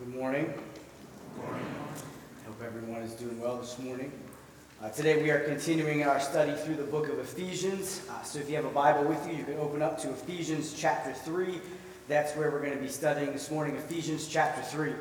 Good morning. Good morning. I hope everyone is doing well this morning. Today we are continuing our study through the book of Ephesians. So if you have a Bible with you, you can open up to Ephesians chapter 3. That's where we're going to be studying this morning, Ephesians chapter 3.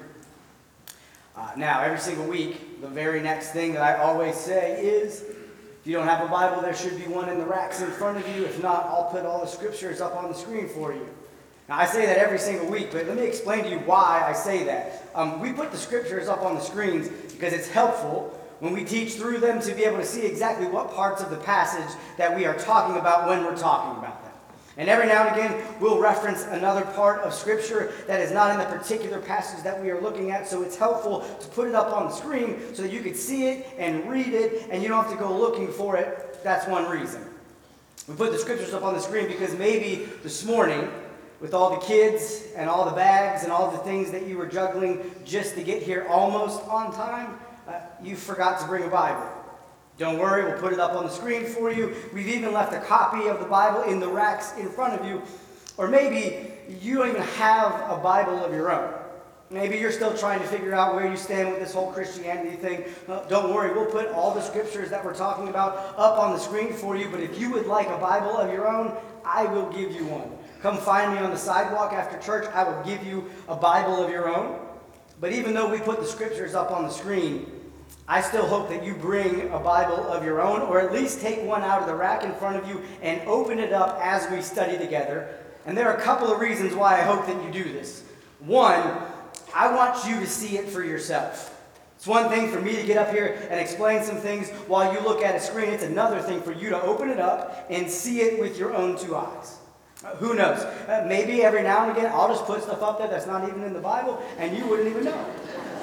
Now, every single week, the very next thing that I always say is, if you don't have a Bible, there should be one in the racks in front of you. If not, I'll put all the scriptures up on the screen for you. Now, I say that every single week, but let me explain to you why I say that. We put the scriptures up on the screens because it's helpful when we teach through them to be able to see exactly what parts of the passage that we are talking about when we're talking about them. And every now and again, we'll reference another part of Scripture that is not in the particular passage that we are looking at, so it's helpful to put it up on the screen so that you can see it and read it, and you don't have to go looking for it. That's one reason. We put the scriptures up on the screen because maybe this morning, with all the kids and all the bags and all the things that you were juggling just to get here almost on time, you forgot to bring a Bible. Don't worry, we'll put it up on the screen for you. We've even left a copy of the Bible in the racks in front of you. Or maybe you don't even have a Bible of your own. Maybe you're still trying to figure out where you stand with this whole Christianity thing. Don't worry, we'll put all the scriptures that we're talking about up on the screen for you. But if you would like a Bible of your own, I will give you one. Come find me on the sidewalk after church. I will give you a Bible of your own. But even though we put the scriptures up on the screen, I still hope that you bring a Bible of your own, or at least take one out of the rack in front of you and open it up as we study together. And there are a couple of reasons why I hope that you do this. One, I want you to see it for yourself. It's one thing for me to get up here and explain some things while you look at a screen. It's another thing for you to open it up and see it with your own two eyes. Who knows? Maybe every now and again I'll just put stuff up there that's not even in the Bible and you wouldn't even know.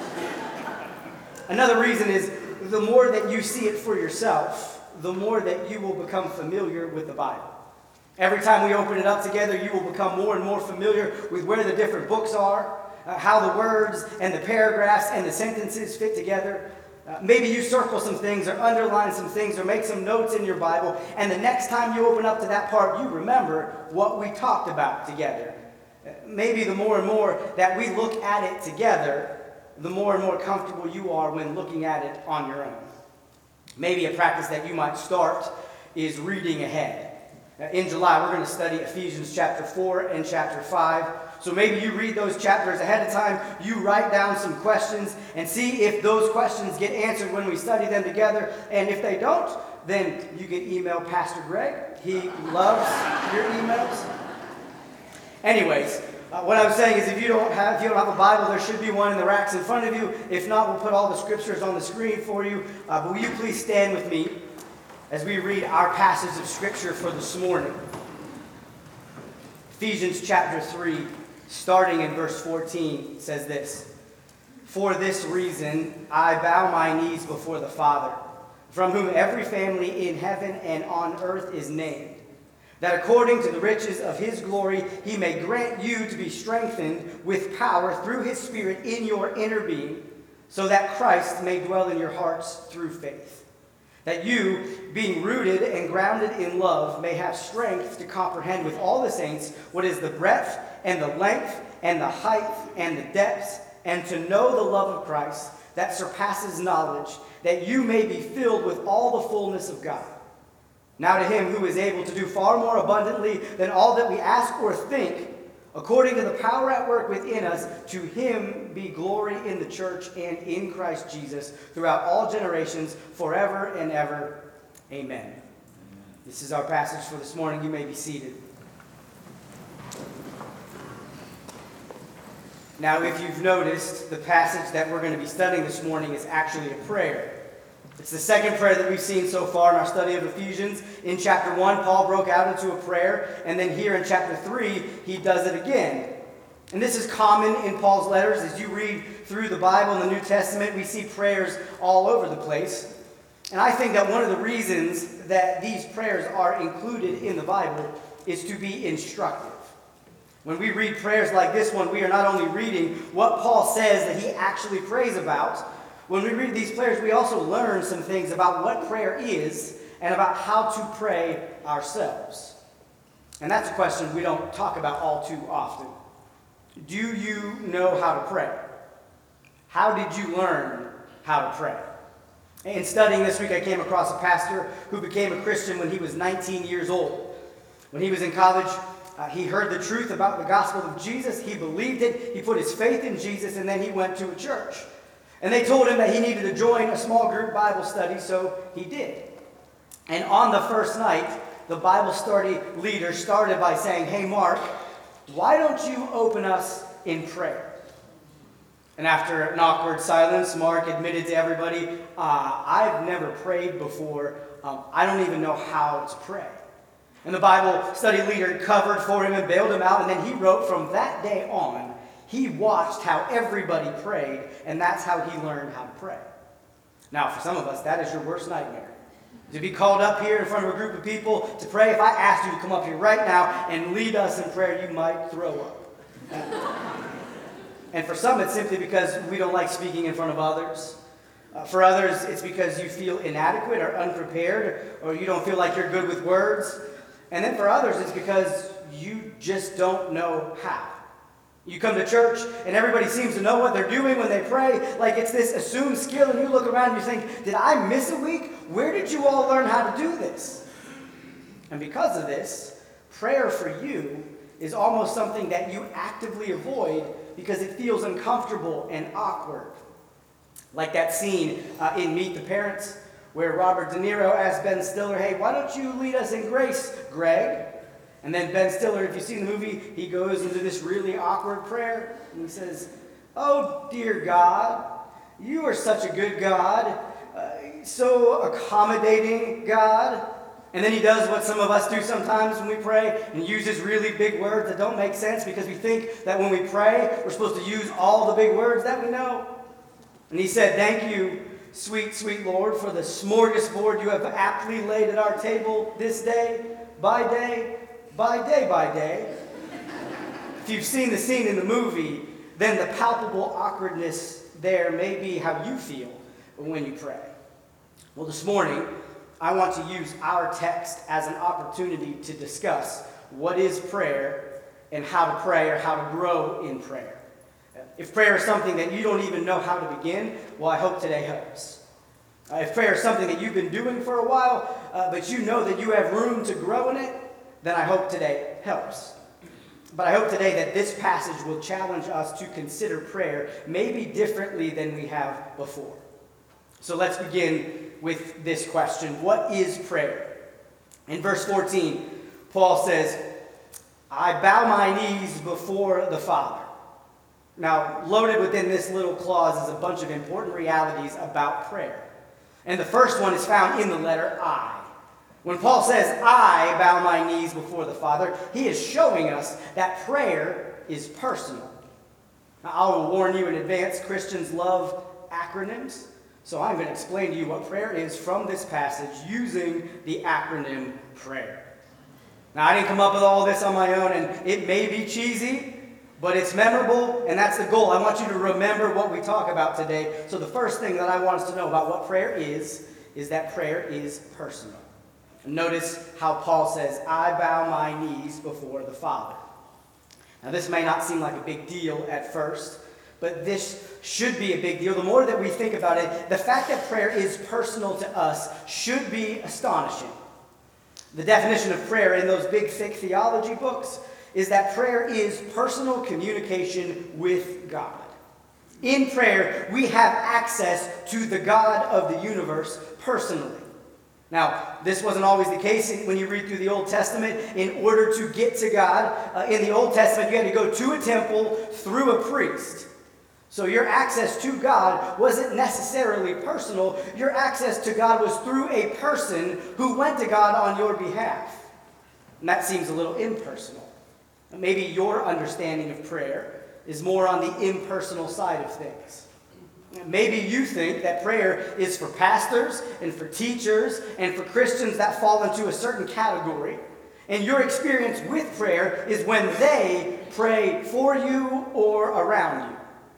Another reason is the more that you see it for yourself, the more that you will become familiar with the Bible. Every time we open it up together, you will become more and more familiar with where the different books are, how the words and the paragraphs and the sentences fit together. Maybe you circle some things or underline some things or make some notes in your Bible, and the next time you open up to that part, you remember what we talked about together. Maybe the more and more that we look at it together, the more and more comfortable you are when looking at it on your own. Maybe a practice that you might start is reading ahead. In July, we're going to study Ephesians chapter 4 and chapter 5. So maybe you read those chapters ahead of time, you write down some questions, and see if those questions get answered when we study them together. And if they don't, then you can email Pastor Greg. He loves your emails. Anyways, what I'm saying is if you don't have a Bible, there should be one in the racks in front of you. If not, we'll put all the scriptures on the screen for you. But will you please stand with me as we read our passage of Scripture for this morning. Ephesians chapter 3, starting in verse 14, says this: "For this reason I bow my knees before the Father, from whom every family in heaven and on earth is named, that according to the riches of his glory he may grant you to be strengthened with power through his Spirit in your inner being, so that Christ may dwell in your hearts through faith. That you, being rooted and grounded in love, may have strength to comprehend with all the saints what is the breadth and the length and the height and the depth, and to know the love of Christ that surpasses knowledge, that you may be filled with all the fullness of God. Now to him who is able to do far more abundantly than all that we ask or think, according to the power at work within us, to him be glory in the church and in Christ Jesus throughout all generations, forever and ever. Amen." Amen. This is our passage for this morning. You may be seated. Now, if you've noticed, the passage that we're going to be studying this morning is actually a prayer. It's the second prayer that we've seen so far in our study of Ephesians. In chapter 1, Paul broke out into a prayer, and then here in chapter 3, he does it again. And this is common in Paul's letters. As you read through the Bible in the New Testament, we see prayers all over the place. And I think that one of the reasons that these prayers are included in the Bible is to be instructive. When we read prayers like this one, we are not only reading what Paul says that he actually prays about. When we read these prayers, we also learn some things about what prayer is and about how to pray ourselves. And that's a question we don't talk about all too often. Do you know how to pray? How did you learn how to pray? In studying this week, I came across a pastor who became a Christian when he was 19 years old. When he was in college, he heard the truth about the gospel of Jesus. He believed it. He put his faith in Jesus, and then he went to a church. And they told him that he needed to join a small group Bible study, so he did. And on the first night, the Bible study leader started by saying, "Hey, Mark, why don't you open us in prayer?" And after an awkward silence, Mark admitted to everybody, "I've never prayed before. I don't even know how to pray." And the Bible study leader covered for him and bailed him out. And then he wrote, from that day on, he watched how everybody prayed, and that's how he learned how to pray. Now, for some of us, that is your worst nightmare. To be called up here in front of a group of people to pray. If I asked you to come up here right now and lead us in prayer, you might throw up. And for some, it's simply because we don't like speaking in front of others. For others, it's because you feel inadequate or unprepared, or you don't feel like you're good with words. And then for others, it's because you just don't know how. You come to church, and everybody seems to know what they're doing when they pray, like it's this assumed skill, and you look around and you think, did I miss a week? Where did you all learn how to do this? And because of this, prayer for you is almost something that you actively avoid because it feels uncomfortable and awkward. Like that scene in Meet the Parents, where Robert De Niro asked Ben Stiller, "Hey, why don't you lead us in grace, Greg?" And then Ben Stiller, if you've seen the movie, he goes into this really awkward prayer, and he says, "Oh, dear God, you are such a good God, so accommodating God." And then he does what some of us do sometimes when we pray, and uses really big words that don't make sense because we think that when we pray, we're supposed to use all the big words that we know. And he said, "Thank you, sweet, sweet Lord, for the smorgasbord you have aptly laid at our table this day, by day, by day, by day." If you've seen the scene in the movie, then the palpable awkwardness there may be how you feel when you pray. Well, this morning, I want to use our text as an opportunity to discuss what is prayer and how to pray or how to grow in prayer. If prayer is something that you don't even know how to begin, well, I hope today helps. If prayer is something that you've been doing for a while, but you know that you have room to grow in it, then I hope today helps. But I hope today that this passage will challenge us to consider prayer maybe differently than we have before. So let's begin with this question. What is prayer? In verse 14, Paul says, "I bow my knees before the Father." Now, loaded within this little clause is a bunch of important realities about prayer. And the first one is found in the letter I. When Paul says, "I bow my knees before the Father," he is showing us that prayer is personal. Now, I will warn you in advance, Christians love acronyms. So I'm going to explain to you what prayer is from this passage using the acronym prayer. Now, I didn't come up with all this on my own, and it may be cheesy, but it's memorable, and that's the goal. I want you to remember what we talk about today. So the first thing that I want us to know about what prayer is that prayer is personal. Notice how Paul says, "I bow my knees before the Father." Now, this may not seem like a big deal at first, but this should be a big deal. The more that we think about it, the fact that prayer is personal to us should be astonishing. The definition of prayer in those big, thick theology books is that prayer is personal communication with God. In prayer, we have access to the God of the universe personally. Now, this wasn't always the case when you read through the Old Testament. In order to get to God, in the Old Testament, you had to go to a temple through a priest. So your access to God wasn't necessarily personal. Your access to God was through a person who went to God on your behalf. And that seems a little impersonal. Maybe your understanding of prayer is more on the impersonal side of things. Maybe you think that prayer is for pastors and for teachers and for Christians that fall into a certain category. And your experience with prayer is when they pray for you or around you.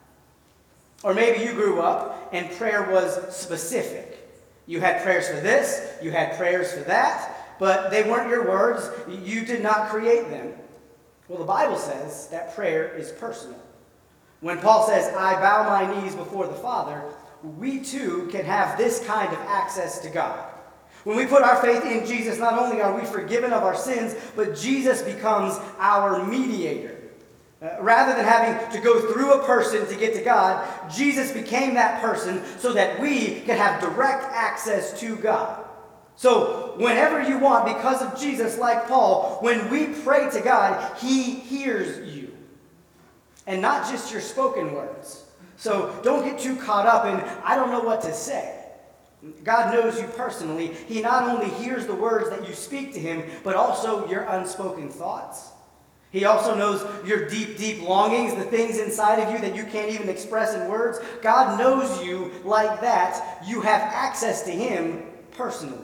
Or maybe you grew up and prayer was specific. You had prayers for this, you had prayers for that, but they weren't your words. You did not create them. Well, the Bible says that prayer is personal. When Paul says, I bow my knees before the Father, we too can have this kind of access to God. When we put our faith in Jesus, not only are we forgiven of our sins, but Jesus becomes our mediator. Rather than having to go through a person to get to God, Jesus became that person so that we can have direct access to God. So whenever you want, because of Jesus, like Paul, when we pray to God, he hears you. And not just your spoken words. So don't get too caught up in, I don't know what to say. God knows you personally. He not only hears the words that you speak to him, but also your unspoken thoughts. He also knows your deep, deep longings, the things inside of you that you can't even express in words. God knows you like that. You have access to him personally.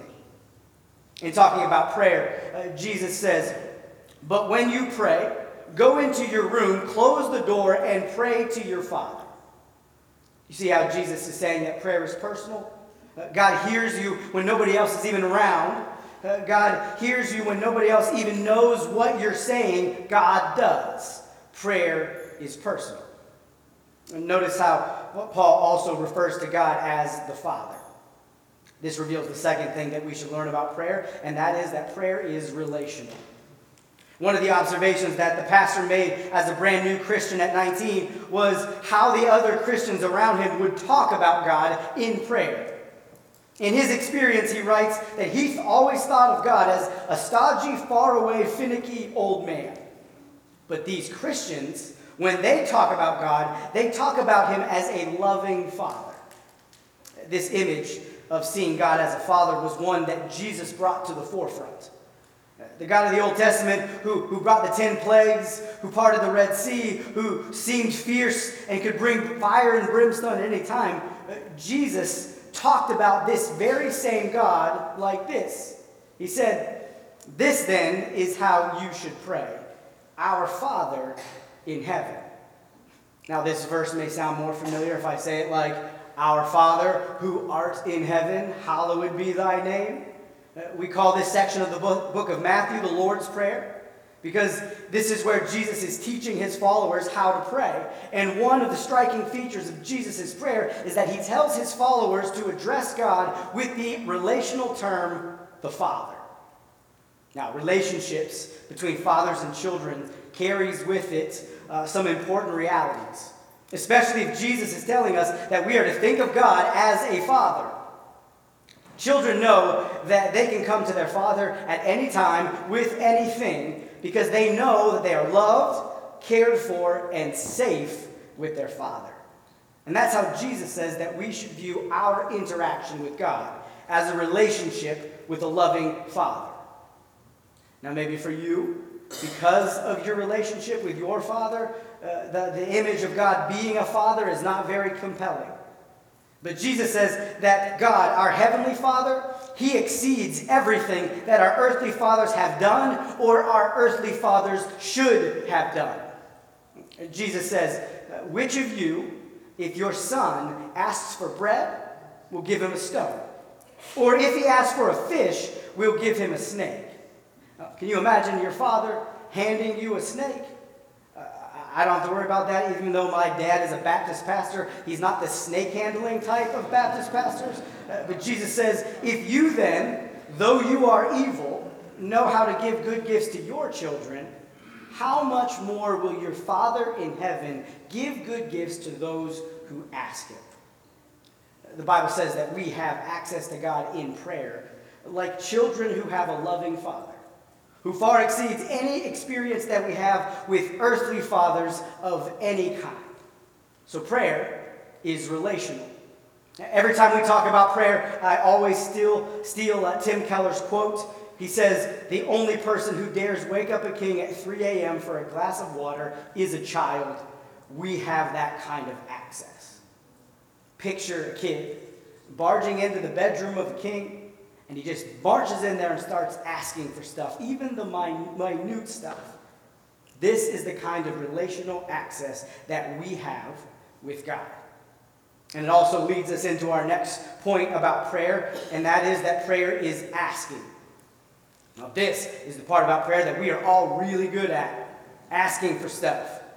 In talking about prayer, Jesus says, but when you pray, go into your room, close the door, and pray to your Father. You see how Jesus is saying that prayer is personal? God hears you when nobody else is even around. God hears you when nobody else even knows what you're saying. God does. Prayer is personal. And notice how Paul also refers to God as the Father. This reveals the second thing that we should learn about prayer, and that is that prayer is relational. One of the observations that the pastor made as a brand new Christian at 19 was how the other Christians around him would talk about God in prayer. In his experience, he writes that he always thought of God as a stodgy, faraway, finicky old man. But these Christians, when they talk about God, they talk about him as a loving Father. This image of seeing God as a father was one that Jesus brought to the forefront. The God of the Old Testament who brought the 10 plagues, who parted the Red Sea, who seemed fierce and could bring fire and brimstone at any time, Jesus talked about this very same God like this. He said, this then is how you should pray. Our Father in heaven. Now this verse may sound more familiar if I say it like, our Father who art in heaven, hallowed be thy name. We call this section of the book of Matthew the Lord's Prayer because this is where Jesus is teaching his followers how to pray. And one of the striking features of Jesus' prayer is that he tells his followers to address God with the relational term, the Father. Now, relationships between fathers and children carries with it some important realities, especially if Jesus is telling us that we are to think of God as a father. Children know that they can come to their father at any time with anything because they know that they are loved, cared for, and safe with their father. And that's how Jesus says that we should view our interaction with God as a relationship with a loving father. Now maybe for you, because of your relationship with your father, the image of God being a father is not very compelling. But Jesus says that God, our heavenly Father, he exceeds everything that our earthly fathers have done or our earthly fathers should have done. Jesus says, which of you, if your son asks for bread, will give him a stone? Or if he asks for a fish, will give him a snake? Can you imagine your father handing you a snake? I don't have to worry about that, even though my dad is a Baptist pastor. He's not the snake handling type of Baptist pastors. But Jesus says, if you then, though you are evil, know how to give good gifts to your children, how much more will your Father in heaven give good gifts to those who ask him? The Bible says that we have access to God in prayer, like children who have a loving Father, who far exceeds any experience that we have with earthly fathers of any kind. So prayer is relational. Every time we talk about prayer, I always steal Tim Keller's quote. He says, the only person who dares wake up a king at 3 a.m. for a glass of water is a child. We have that kind of access. Picture a kid barging into the bedroom of a king, and he just marches in there and starts asking for stuff, even the minute stuff. This is the kind of relational access that we have with God. And it also leads us into our next point about prayer, and that is that prayer is asking. Now this is the part about prayer that we are all really good at, asking for stuff.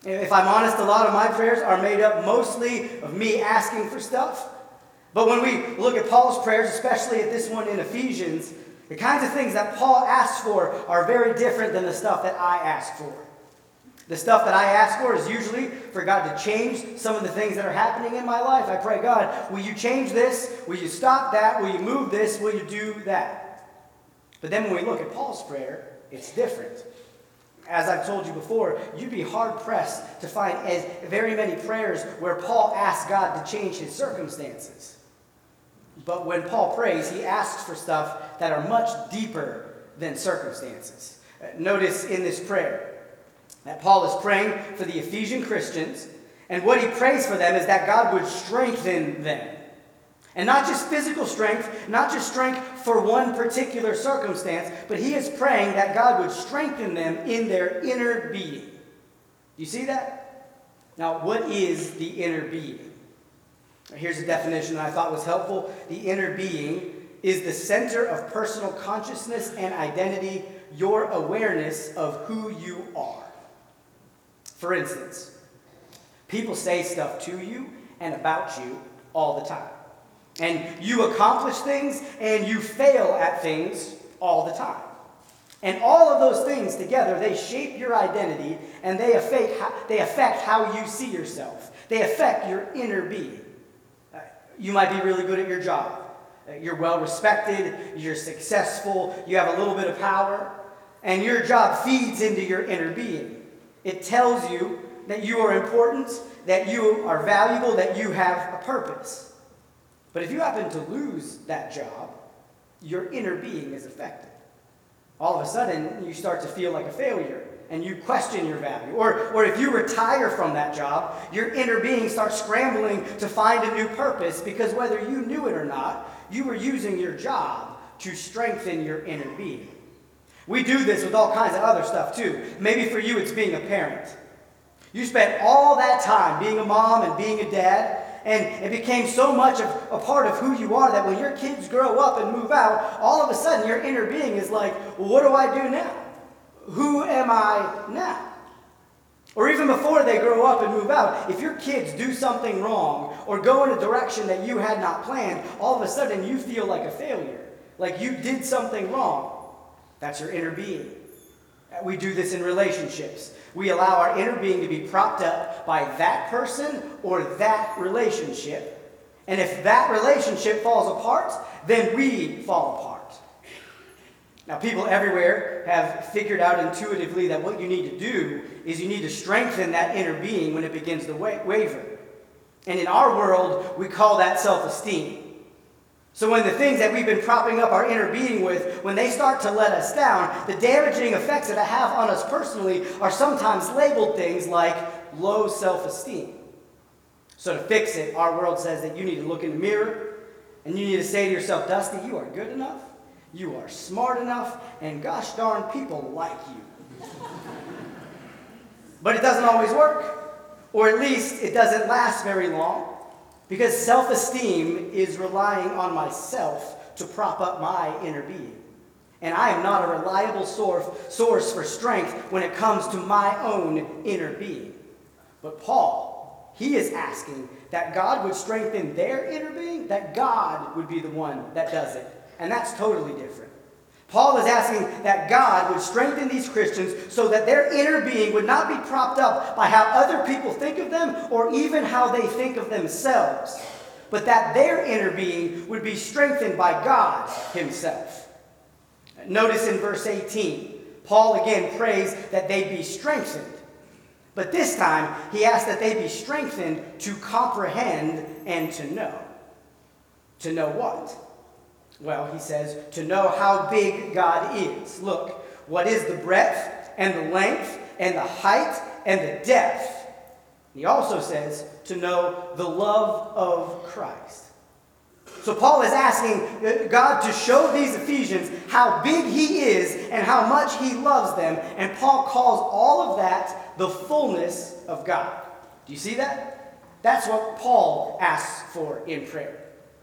If I'm honest, a lot of my prayers are made up mostly of me asking for stuff. But when we look at Paul's prayers, especially at this one in Ephesians, the kinds of things that Paul asks for are very different than the stuff that I ask for. The stuff that I ask for is usually for God to change some of the things that are happening in my life. I pray, God, will you change this? Will you stop that? Will you move this? Will you do that? But then when we look at Paul's prayer, it's different. As I've told you before, you'd be hard-pressed to find very many prayers where Paul asks God to change his circumstances. But when Paul prays, he asks for stuff that are much deeper than circumstances. Notice in this prayer that Paul is praying for the Ephesian Christians, and what he prays for them is that God would strengthen them. And not just physical strength, not just strength for one particular circumstance, but he is praying that God would strengthen them in their inner being. Do you see that? Now, what is the inner being? Here's a definition that I thought was helpful. The inner being is the center of personal consciousness and identity, your awareness of who you are. For instance, people say stuff to you and about you all the time. And you accomplish things and you fail at things all the time. And all of those things together, they shape your identity and they affect how you see yourself. They affect your inner being. You might be really good at your job. You're well respected, you're successful, you have a little bit of power, and your job feeds into your inner being. It tells you that you are important, that you are valuable, that you have a purpose. But if you happen to lose that job, your inner being is affected. All of a sudden, you start to feel like a failure, and you question your value. Or if you retire from that job, your inner being starts scrambling to find a new purpose, because whether you knew it or not, you were using your job to strengthen your inner being. We do this with all kinds of other stuff too. Maybe for you it's being a parent. You spent all that time being a mom and being a dad, and it became so much of a part of who you are that when your kids grow up and move out, all of a sudden your inner being is like, well, what do I do now? Who am I now? Or even before they grow up and move out, if your kids do something wrong or go in a direction that you had not planned, all of a sudden you feel like a failure, like you did something wrong. That's your inner being. We do this in relationships. We allow our inner being to be propped up by that person or that relationship. And if that relationship falls apart, then we fall apart. Now, people everywhere have figured out intuitively that what you need to do is you need to strengthen that inner being when it begins to waver. And in our world, we call that self-esteem. So when the things that we've been propping up our inner being with, when they start to let us down, the damaging effects that it have on us personally are sometimes labeled things like low self-esteem. So to fix it, our world says that you need to look in the mirror and you need to say to yourself, Dusty, you are good enough, you are smart enough, and gosh darn, people like you. But it doesn't always work, or at least it doesn't last very long. Because self-esteem is relying on myself to prop up my inner being. And I am not a reliable source for strength when it comes to my own inner being. But Paul, he is asking that God would strengthen their inner being, that God would be the one that does it. And that's totally different. Paul is asking that God would strengthen these Christians so that their inner being would not be propped up by how other people think of them or even how they think of themselves, but that their inner being would be strengthened by God himself. Notice in verse 18, Paul again prays that they be strengthened. But this time, he asks that they be strengthened to comprehend and to know. To know what? Well, he says, to know how big God is. Look, what is the breadth and the length and the height and the depth? He also says to know the love of Christ. So Paul is asking God to show these Ephesians how big he is and how much he loves them. And Paul calls all of that the fullness of God. Do you see that? That's what Paul asks for in prayer.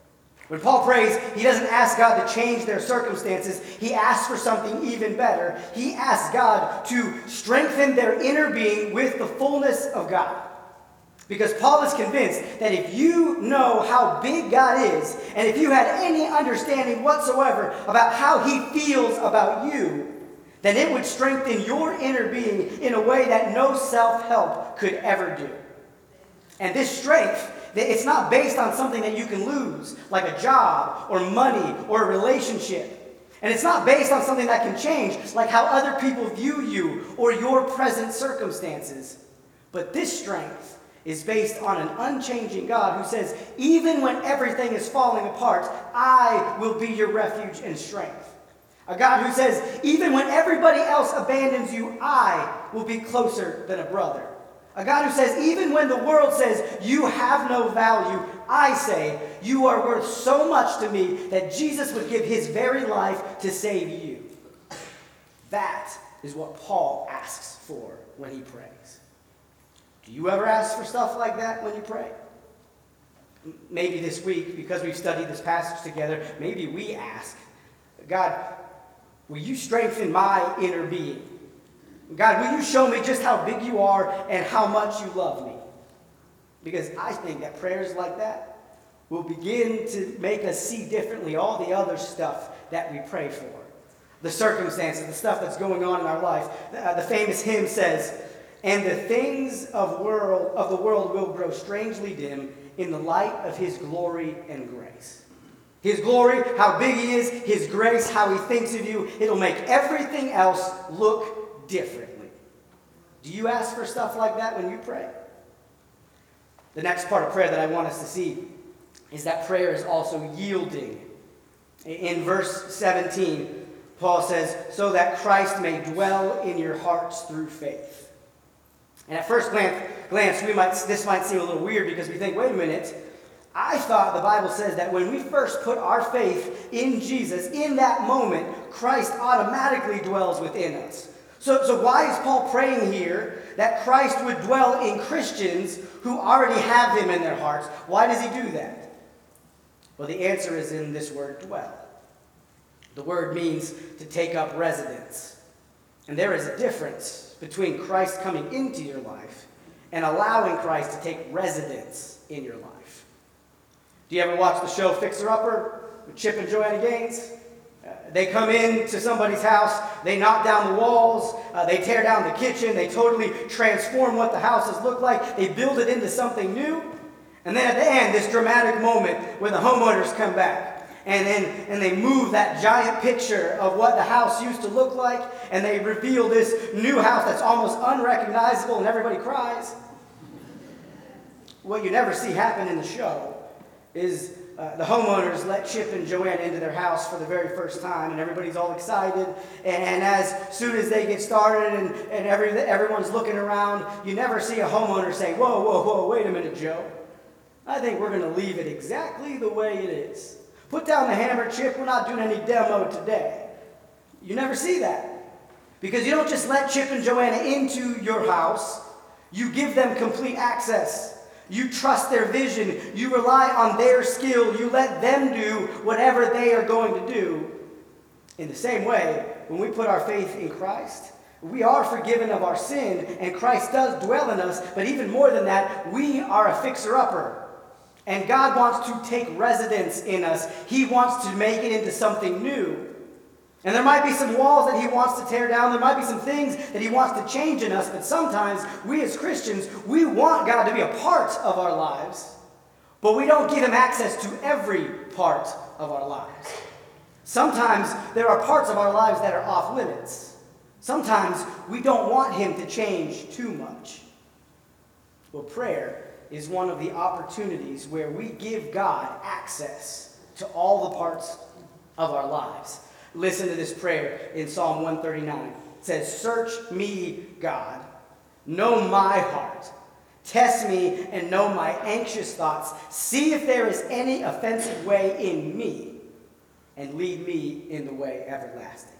When Paul prays, he doesn't ask God to change their circumstances. He asks for something even better. He asks God to strengthen their inner being with the fullness of God. Because Paul is convinced that if you know how big God is, and if you had any understanding whatsoever about how he feels about you, then it would strengthen your inner being in a way that no self-help could ever do. And this strength, it's not based on something that you can lose, like a job or money or a relationship. And it's not based on something that can change, like how other people view you or your present circumstances. But this strength is based on an unchanging God who says, even when everything is falling apart, I will be your refuge and strength. A God who says, even when everybody else abandons you, I will be closer than a brother. A God who says, even when the world says you have no value, I say, you are worth so much to me that Jesus would give his very life to save you. That is what Paul asks for when he prays. Do you ever ask for stuff like that when you pray? Maybe this week, because we've studied this passage together, maybe we ask, God, will you strengthen my inner being? God, will you show me just how big you are and how much you love me? Because I think that prayers like that will begin to make us see differently all the other stuff that we pray for. The circumstances, the stuff that's going on in our life. The famous hymn says, and the things of the world will grow strangely dim in the light of his glory and grace. His glory, how big he is, his grace, how he thinks of you, it'll make everything else look differently. Do you ask for stuff like that when you pray? The next part of prayer that I want us to see is that prayer is also yielding. In verse 17, Paul says, so that Christ may dwell in your hearts through faith. And at first glance, this might seem a little weird because we think, wait a minute, I thought the Bible says that when we first put our faith in Jesus, in that moment, Christ automatically dwells within us. So why is Paul praying here that Christ would dwell in Christians who already have him in their hearts? Why does he do that? Well, the answer is in this word, dwell. The word means to take up residence. And there is a difference between Christ coming into your life and allowing Christ to take residence in your life. Do you ever watch the show Fixer Upper with Chip and Joanna Gaines? They come into somebody's house, they knock down the walls, they tear down the kitchen, they totally transform what the houses look like, they build it into something new. And then at the end, this dramatic moment where the homeowners come back and they move that giant picture of what the house used to look like, and they reveal this new house that's almost unrecognizable and everybody cries. What you never see happen in the show is the homeowners let Chip and Joanna into their house for the very first time, and everybody's all excited. And as soon as they get started and everyone's looking around, you never see a homeowner say, whoa, wait a minute, Joe. I think we're going to leave it exactly the way it is. Put down the hammer, Chip. We're not doing any demo today. You never see that. Because you don't just let Chip and Joanna into your house. You give them complete access. You trust their vision. You rely on their skill. You let them do whatever they are going to do. In the same way, when we put our faith in Christ, we are forgiven of our sin, and Christ does dwell in us. But even more than that, we are a fixer-upper. And God wants to take residence in us. He wants to make it into something new. And there might be some walls that he wants to tear down. There might be some things that he wants to change in us. But sometimes we as Christians, we want God to be a part of our lives. But we don't give him access to every part of our lives. Sometimes there are parts of our lives that are off limits. Sometimes we don't want him to change too much. Well, prayer is one of the opportunities where we give God access to all the parts of our lives. Listen to this prayer in Psalm 139. It says, search me, God. Know my heart. Test me and know my anxious thoughts. See if there is any offensive way in me, and lead me in the way everlasting.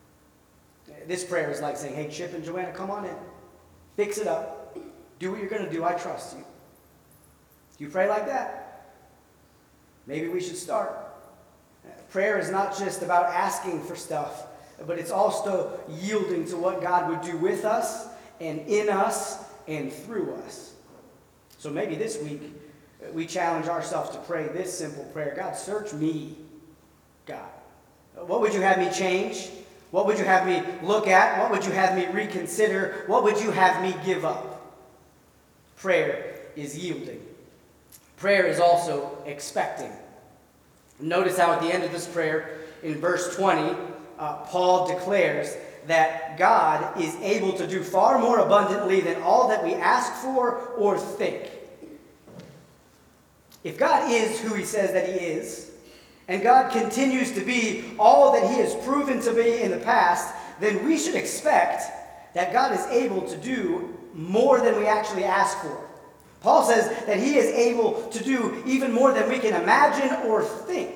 This prayer is like saying, hey, Chip and Joanna, come on in. Fix it up. Do what you're going to do. I trust you. Do you pray like that? maybe we should start. Prayer is not just about asking for stuff, but it's also yielding to what God would do with us and in us and through us. So maybe this week we challenge ourselves to pray this simple prayer. God, search me, God. What would you have me change? What would you have me look at? What would you have me reconsider? What would you have me give up? Prayer is yielding. Prayer is also expecting. Notice how at the end of this prayer, in verse 20, Paul declares that God is able to do far more abundantly than all that we ask for or think. If God is who he says that he is, and God continues to be all that he has proven to be in the past, then we should expect that God is able to do more than we actually ask for. Paul says that he is able to do even more than we can imagine or think.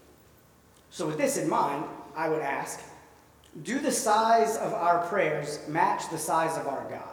So with this in mind, I would ask, do the size of our prayers match the size of our God?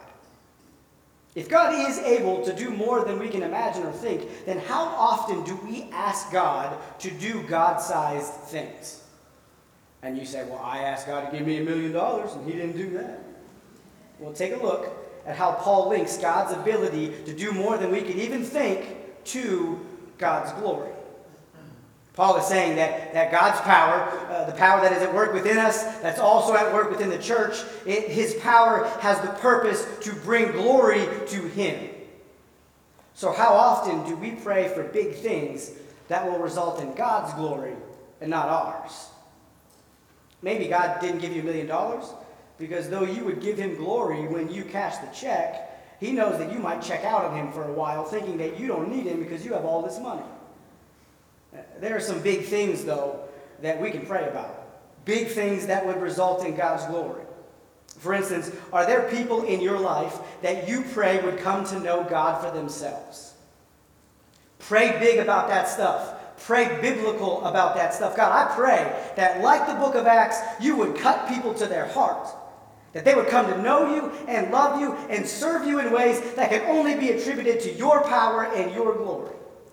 If God is able to do more than we can imagine or think, then how often do we ask God to do God-sized things? And you say, well, I asked God to give me $1 million and he didn't do that. Well, take a look at how Paul links God's ability to do more than we could even think to God's glory. Paul is saying that God's power, the power that is at work within us, that's also at work within the church, his power has the purpose to bring glory to him. So how often do we pray for big things that will result in God's glory and not ours? Maybe God didn't give you $1 million because though you would give him glory when you cash the check, he knows that you might check out on him for a while thinking that you don't need him because you have all this money. There are some big things, though, that we can pray about. Big things that would result in God's glory. For instance, are there people in your life that you pray would come to know God for themselves? Pray big about that stuff. Pray biblical about that stuff. God, I pray that, like the book of Acts, you would cut people to their heart. That they would come to know you and love you and serve you in ways that can only be attributed to your power and your glory.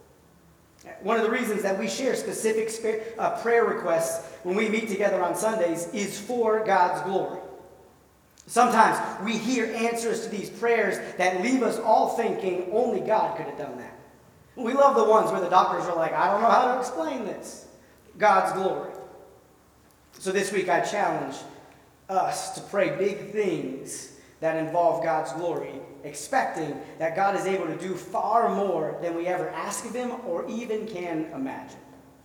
One of the reasons that we share specific prayer requests when we meet together on Sundays is for God's glory. Sometimes we hear answers to these prayers that leave us all thinking only God could have done that. We love the ones where the doctors are like, I don't know how to explain this. God's glory. So this week I challenge us to pray big things that involve God's glory, expecting that God is able to do far more than we ever ask of him or even can imagine.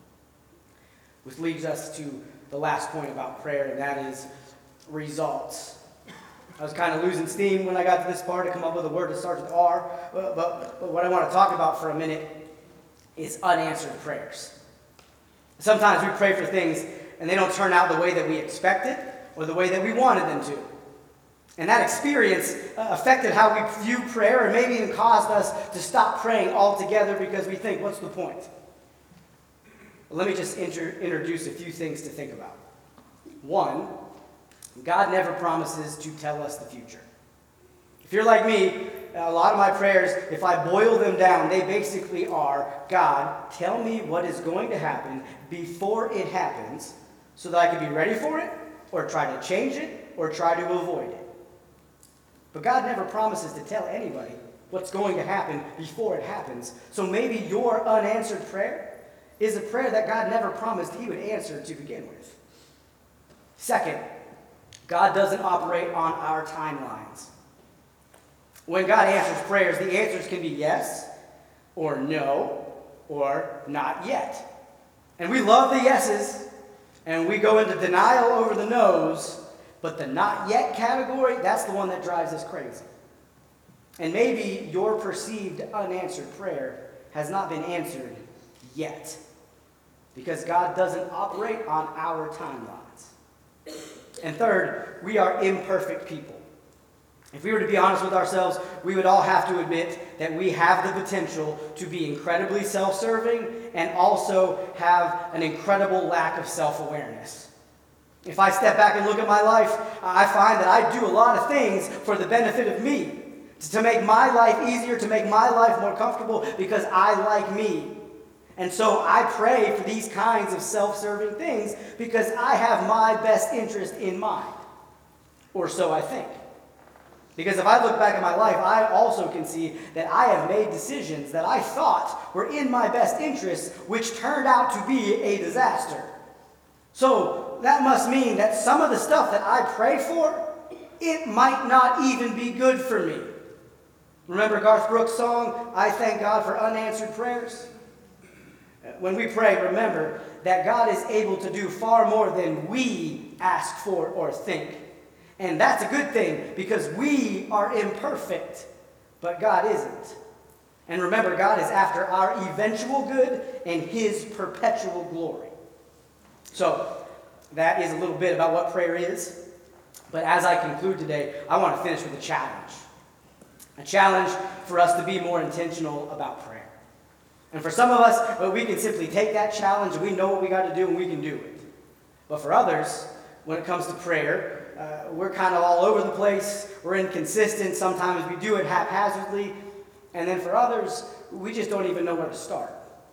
Which leads us to the last point about prayer, and that is results. I was kind of losing steam when I got to this part to come up with a word that starts with R, but what I want to talk about for a minute is unanswered prayers. Sometimes we pray for things and they don't turn out the way that we expected or the way that we wanted them to. And that experience affected how we view prayer and maybe even caused us to stop praying altogether because we think, what's the point? Let me just introduce a few things to think about. One, God never promises to tell us the future. If you're like me, a lot of my prayers, if I boil them down, they basically are, God, tell me what is going to happen before it happens so that I can be ready for it or try to change it or try to avoid it. But God never promises to tell anybody what's going to happen before it happens. So maybe your unanswered prayer is a prayer that God never promised he would answer to begin with. Second, God doesn't operate on our timelines. When God answers prayers, the answers can be yes, or no, or not yet. And we love the yeses, and we go into denial over the no's, but the not yet category, that's the one that drives us crazy. And maybe your perceived unanswered prayer has not been answered yet, because God doesn't operate on our timelines. And third, we are imperfect people. If we were to be honest with ourselves, we would all have to admit that we have the potential to be incredibly self-serving and also have an incredible lack of self-awareness. If I step back and look at my life, I find that I do a lot of things for the benefit of me, to make my life easier, to make my life more comfortable because I like me. And so I pray for these kinds of self-serving things because I have my best interest in mind. Or so I think. Because if I look back at my life, I also can see that I have made decisions that I thought were in my best interests, which turned out to be a disaster. So that must mean that some of the stuff that I pray for, it might not even be good for me. Remember Garth Brooks' song, I Thank God for Unanswered Prayers? When we pray, remember that God is able to do far more than we ask for or think. And that's a good thing because we are imperfect, but God isn't. And remember, God is after our eventual good and his perpetual glory. So that is a little bit about what prayer is. But as I conclude today, I want to finish with a challenge. A challenge for us to be more intentional about prayer. And for some of us, we can simply take that challenge and we know what we got to do and we can do it. But for others, when it comes to prayer, we're kind of all over the place. We're inconsistent. Sometimes we do it haphazardly. And then for others, we just don't even know where to start.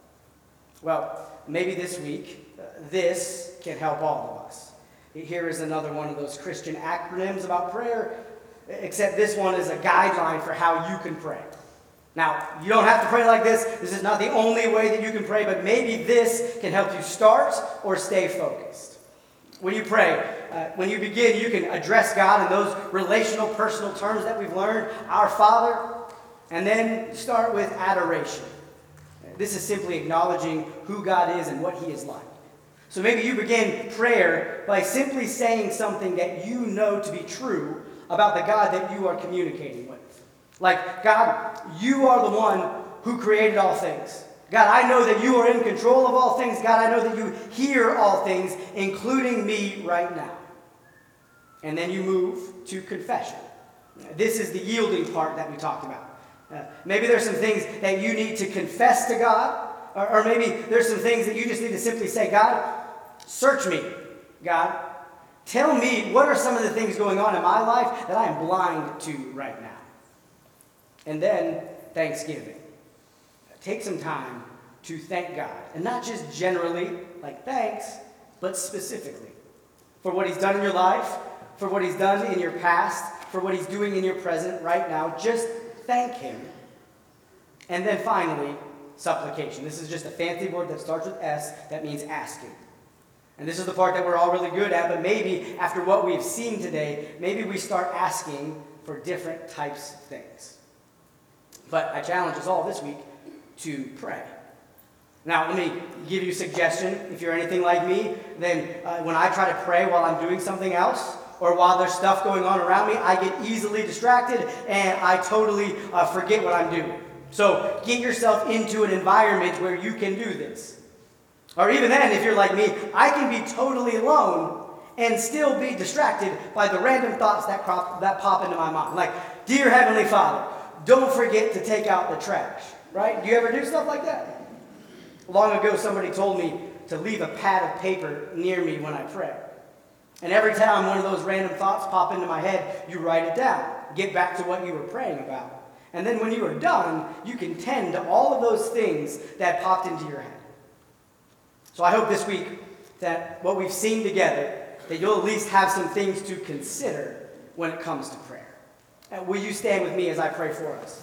Well, maybe this week, this can help all of us. Here is another one of those Christian acronyms about prayer, except this one is a guideline for how you can pray. Now, you don't have to pray like this. This is not the only way that you can pray, but maybe this can help you start or stay focused. When you pray, when you begin, you can address God in those relational, personal terms that we've learned, our Father, and then start with adoration. This is simply acknowledging who God is and what he is like. So maybe you begin prayer by simply saying something that you know to be true about the God that you are communicating with. Like, God, you are the one who created all things. God, I know that you are in control of all things. God, I know that you hear all things, including me right now. And then you move to confession. This is the yielding part that we talked about. Maybe there's some things that you need to confess to God, or maybe there's some things that you just need to simply say, God, search me, God. Tell me what are some of the things going on in my life that I am blind to right now. And then thanksgiving. Take some time to thank God. And not just generally, like thanks, but specifically. For what he's done in your life, for what he's done in your past, for what he's doing in your present right now. Just thank him. And then finally, supplication. This is just a fancy word that starts with S that means asking. And this is the part that we're all really good at, but maybe after what we've seen today, maybe we start asking for different types of things. But I challenge us all this week to pray. Now, let me give you a suggestion. If you're anything like me, then when I try to pray while I'm doing something else, or while there's stuff going on around me, I get easily distracted and I totally forget what I'm doing. So get yourself into an environment where you can do this. Or even then, if you're like me, I can be totally alone and still be distracted by the random thoughts that pop into my mind. Like, dear Heavenly Father, don't forget to take out the trash, right? Do you ever do stuff like that? Long ago, somebody told me to leave a pad of paper near me when I pray. And every time one of those random thoughts pop into my head, you write it down. Get back to what you were praying about. And then when you are done, you can tend to all of those things that popped into your head. So I hope this week that what we've seen together, that you'll at least have some things to consider when it comes to prayer. Will you stand with me as I pray for us?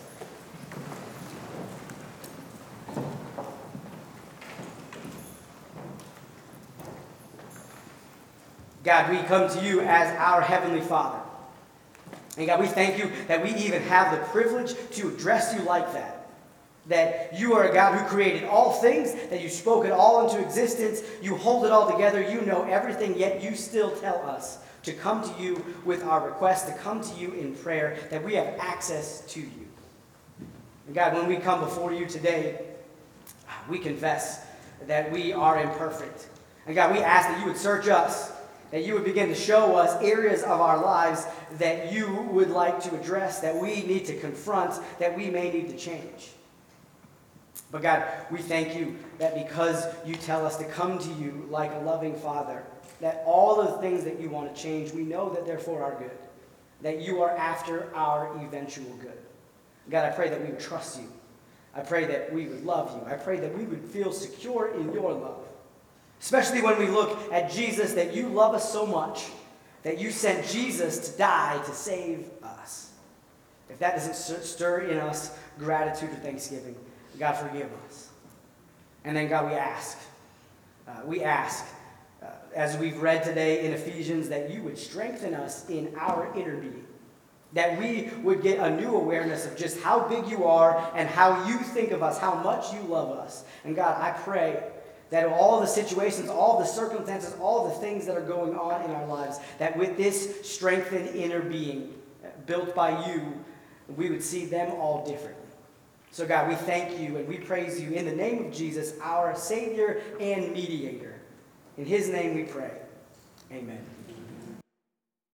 God, we come to you as our Heavenly Father. And God, we thank you that we even have the privilege to address you like that. That you are a God who created all things, that you spoke it all into existence, you hold it all together, you know everything, yet you still tell us to come to you with our requests, to come to you in prayer, that we have access to you. And God, when we come before you today, we confess that we are imperfect. And God, we ask that you would search us, that you would begin to show us areas of our lives that you would like to address, that we need to confront, that we may need to change. But God, we thank you that because you tell us to come to you like a loving Father, that all of the things that you want to change, we know that they're for our good, that you are after our eventual good. God, I pray that we would trust you, I pray that we would love you. I pray that we would feel secure in your love. Especially when we look at Jesus, that you love us so much that you sent Jesus to die to save us. If that doesn't stir in us gratitude or thanksgiving, God, forgive us. And then, God, we ask, as we've read today in Ephesians, that you would strengthen us in our inner being. That we would get a new awareness of just how big you are and how you think of us, how much you love us. And God, I pray that all the situations, all the circumstances, all the things that are going on in our lives, that with this strengthened inner being built by you, we would see them all differently. So God, we thank you and we praise you in the name of Jesus, our Savior and Mediator. In his name we pray. Amen.